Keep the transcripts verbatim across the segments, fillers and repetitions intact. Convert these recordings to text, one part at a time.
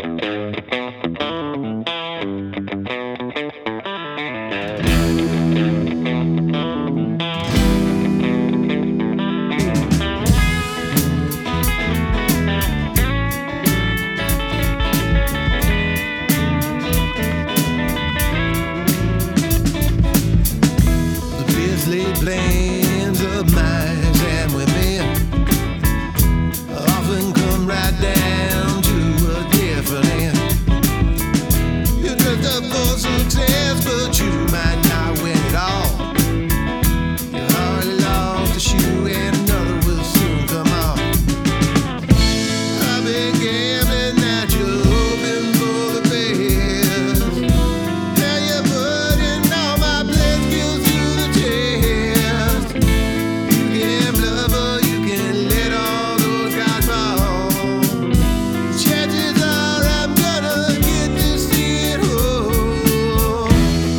Plans of minds and women often come right down to a different end. You're dressed up for success, but you might not win it all. You hardly lost a shoe and another will soon come off. I've been gambling that you're hoping for the best. Now you're putting all my blessed skills to the test. You can bluff or you can let all those guys fall. Chances are I'm gonna get to see it whole.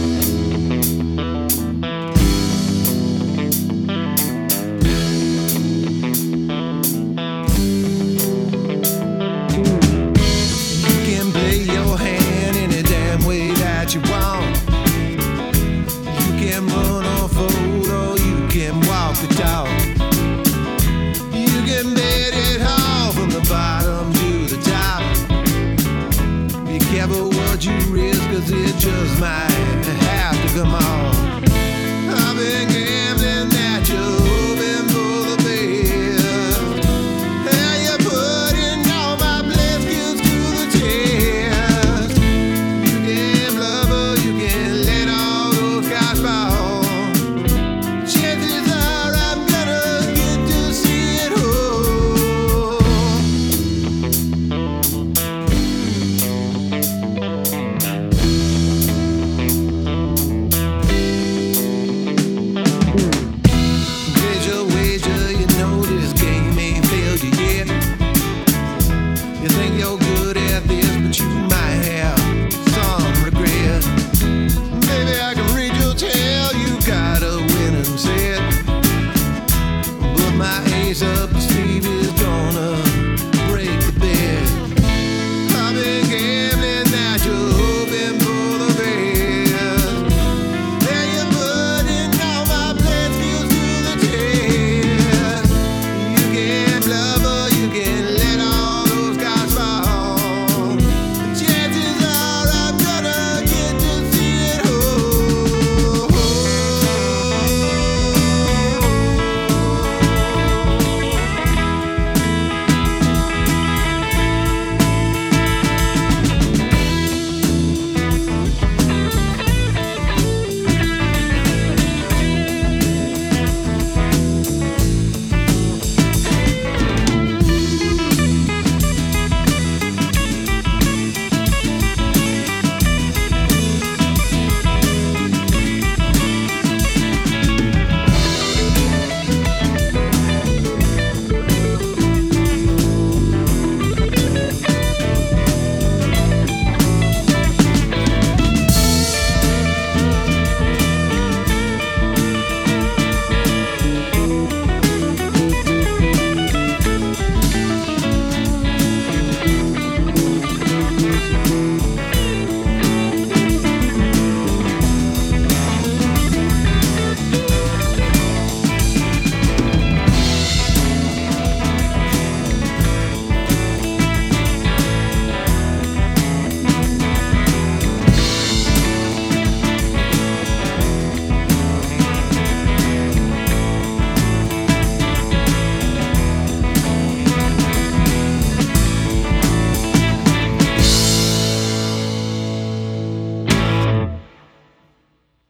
You can play your hand any damn way that you want. You can run or fold or you can walk the talk. You can bet it all from the bottom to the top. Be careful what you risk, cause it just might have to come off. I've been